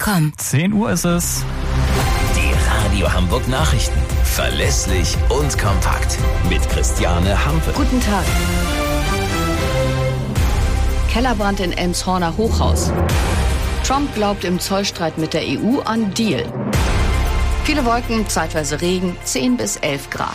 radio-hamburg.com. 10 Uhr ist es. Die Radio Hamburg Nachrichten. Verlässlich und kompakt. Mit Christiane Hampe. Guten Tag. Kellerbrand in Elmshorner Hochhaus. Trump glaubt im Zollstreit mit der EU an Deal. Viele Wolken, zeitweise Regen, 10 bis 11 Grad.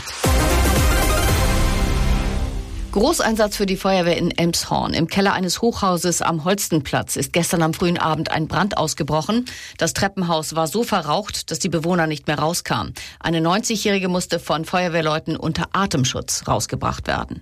Großeinsatz für die Feuerwehr in Elmshorn. Im Keller eines Hochhauses am Holstenplatz ist gestern am frühen Abend ein Brand ausgebrochen. Das Treppenhaus war so verraucht, dass die Bewohner nicht mehr rauskamen. Eine 90-Jährige musste von Feuerwehrleuten unter Atemschutz rausgebracht werden.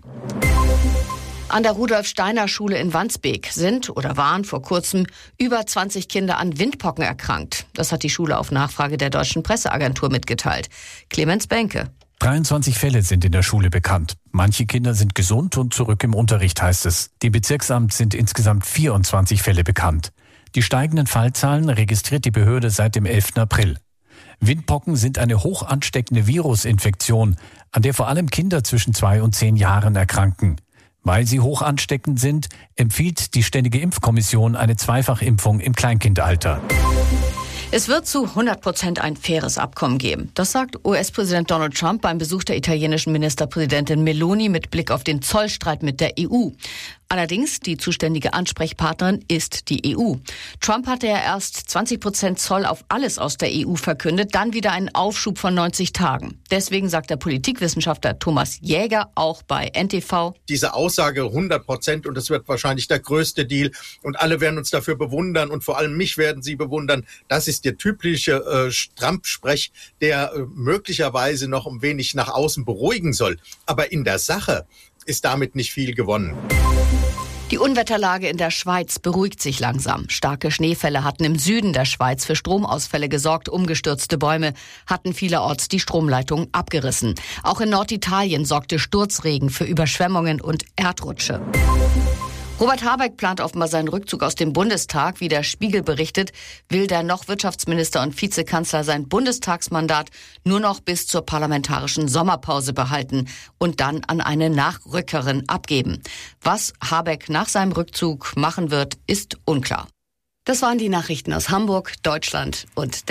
An der Rudolf-Steiner-Schule in Wandsbek sind oder waren vor kurzem über 20 Kinder an Windpocken erkrankt. Das hat die Schule auf Nachfrage der Deutschen Presseagentur mitgeteilt. Clemens Benke. 23 Fälle sind in der Schule bekannt. Manche Kinder sind gesund und zurück im Unterricht, heißt es. Dem Bezirksamt sind insgesamt 24 Fälle bekannt. Die steigenden Fallzahlen registriert die Behörde seit dem 11. April. Windpocken sind eine hoch ansteckende Virusinfektion, an der vor allem Kinder zwischen 2 und 10 Jahren erkranken. Weil sie hoch ansteckend sind, empfiehlt die Ständige Impfkommission eine Zweifachimpfung im Kleinkindalter. Es wird zu 100% ein faires Abkommen geben. Das sagt US-Präsident Donald Trump beim Besuch der italienischen Ministerpräsidentin Meloni mit Blick auf den Zollstreit mit der EU. Allerdings, die zuständige Ansprechpartnerin ist die EU. Trump hatte ja erst 20% Zoll auf alles aus der EU verkündet, dann wieder einen Aufschub von 90 Tagen. Deswegen sagt der Politikwissenschaftler Thomas Jäger auch bei NTV: Diese Aussage 100% und das wird wahrscheinlich der größte Deal und alle werden uns dafür bewundern und vor allem mich werden sie bewundern. Das ist der typische Trump-Sprech, der möglicherweise noch ein wenig nach außen beruhigen soll. Aber in der Sache ist damit nicht viel gewonnen. Die Unwetterlage in der Schweiz beruhigt sich langsam. Starke Schneefälle hatten im Süden der Schweiz für Stromausfälle gesorgt. Umgestürzte Bäume hatten vielerorts die Stromleitungen abgerissen. Auch in Norditalien sorgte Sturzregen für Überschwemmungen und Erdrutsche. Robert Habeck plant offenbar seinen Rückzug aus dem Bundestag. Wie der Spiegel berichtet, will der noch Wirtschaftsminister und Vizekanzler sein Bundestagsmandat nur noch bis zur parlamentarischen Sommerpause behalten und dann an eine Nachrückerin abgeben. Was Habeck nach seinem Rückzug machen wird, ist unklar. Das waren die Nachrichten aus Hamburg, Deutschland und der